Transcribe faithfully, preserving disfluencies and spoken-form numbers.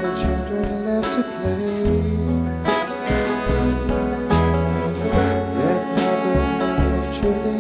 the children left to play. Let Mother Nature